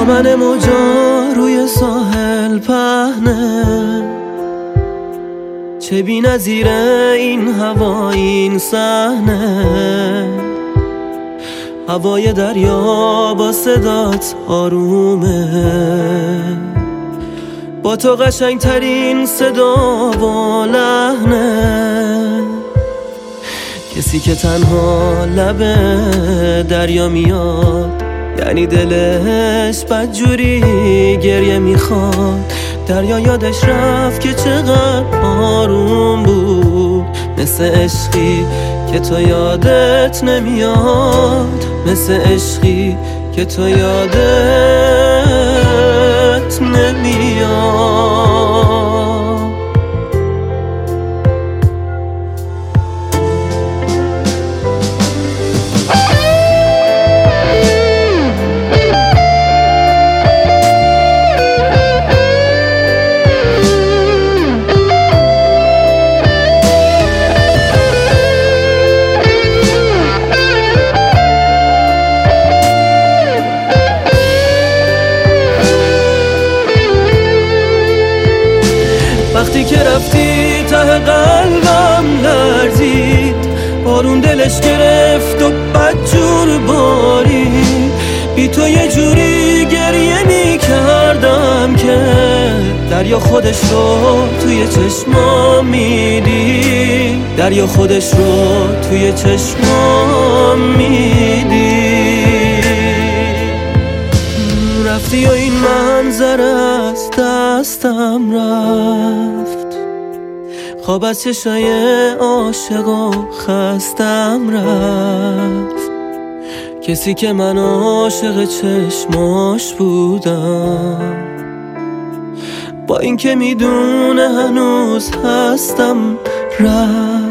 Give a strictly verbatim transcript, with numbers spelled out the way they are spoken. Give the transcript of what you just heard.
دامن موجا روی ساحل پهنه، چه بی نظیره این هوا این صحنه. هوای دریا با صدات آرومه، با تو قشنگ ترین صدا و لحنه. کسی که تنها لب دریا میاد، یعنی دلش بدجوری گریه میخواد. دریا یادش رفت که چقدر آروم بود، مثل عشقی که تو یادت نمیاد، مثل عشقی که تو یادت نمیاد. وقتی که رفتی ته قلبم لرزید، بارون دلش گرفت و بدجور بارید. بی تو یه جوری گریه می کردم که دریا خودش رو توی چشمام میدی، دریا خودش رو توی چشمام میدی. رفتی و این منظره از دستم رفت، خواب از چشای عاشق و خستم رفت. کسی که من عاشق چشماش بودم، با این که میدونه هنوز هستم رفت.